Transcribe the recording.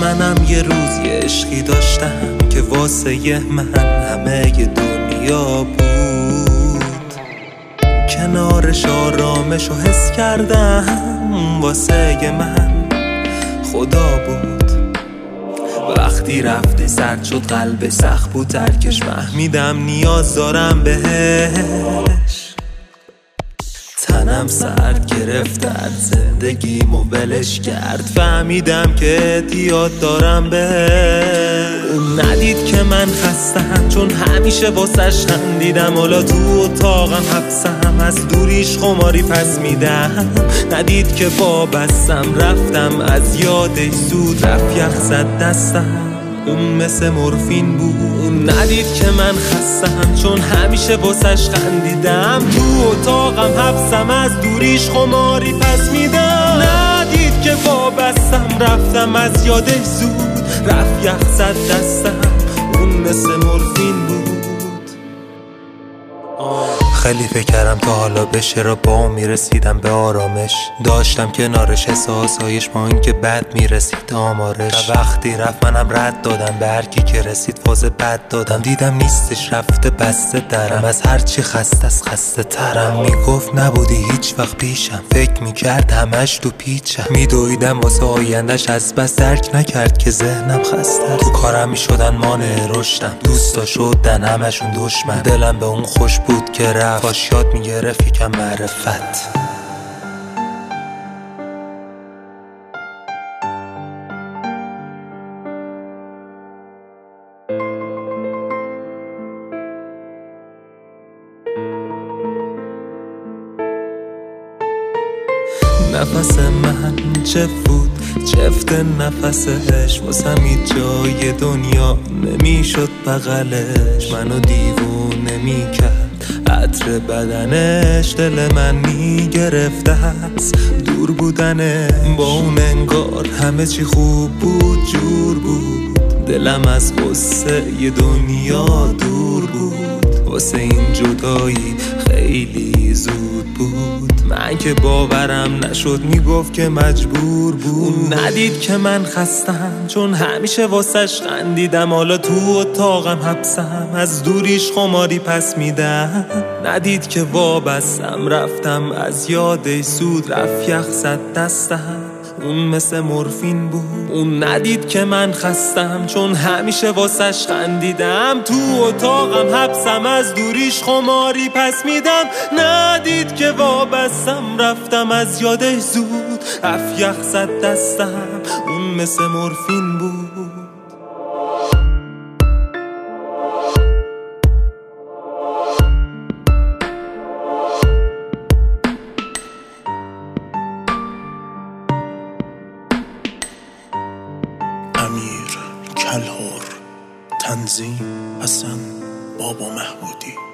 منم یه روز یه عشقی داشتم که واسه من همه دنیا بود. کنارش آرامش رو حس کردم، واسه من خدا بود. وقتی رفتی سرد شد قلب سخت بود ترکش، فهمیدم نیاز دارم بهش. تنم سرد گرفت از زندگیمو ولش کرد، فهمیدم که اعتیاد دارم بهش. ندید که من خستم چون همیشه واسش خندیدم، حالا تو اتاقم حبسم از دوریش خماری پس میدم. ندید که وابستم رفتم از یادش زود، رفت یخ زد دستم اون مثل مورفین بود. ندید که من خستم چون همیشه واسش خندیدم، تو اتاقم حبسم از دوریش خماری پس میدم. ندید که وابستم رفتم از یادش زود، رفت یخ زد دستم اون مثل مورفین بود. خیلی فکر کردم تا حالا بشه را با میرسیدم به آرامش، داشتم کنارش احساسایش با این که بد میرسید آمارش. وقتی رفت منم رد دادم به هر کی که رسید فاز بد دادم. دیدم نیستش رفته بسته درم، از هرچی خسته از خسته ترم. میگفت نبودی هیچ وقت پیشم، فکر میکرد همش تو پیچم. میدویدم واسه آیندش از بس درک نکرد که ذهنم خسته. تو کارم میشدن مانع رشدم، دوستا شدن همشون دشمن. دلم به اون خوش بود که رفت، کاش یاد میگرفت یکم معرفت. نفس من چه بود چفت نفسش، واسم هیچ جای دنیا نمیشد بغلش. منو دیوونه میکرد عطر بدنش، دل من میگرفته از دور بودنه. با اون انگار همه چی خوب بود جور بود، دلم از غصه ی دنیا دور بود. واسه این جدایی خیلی زود بود، من که باورم نشد میگفت که مجبور بود. ندید که من خستم چون همیشه واسش خندیدم، حالا تو اتاقم حبسم از دوریش خماری پس میدم. ندید که وابستم رفتم از یادش زود، رفت یخ زد دستم اون مثل مورفین بود. اون ندید که من خستم چون همیشه واسش خندیدم، تو اتاقم حبسم از دوریش خماری پس میدم. ندید که وابستم رفتم از یادش زود، رفت یخ زد دستم اون مثل مورفین بود. امیر کلهر، تنظیم حسن بابا محمودی.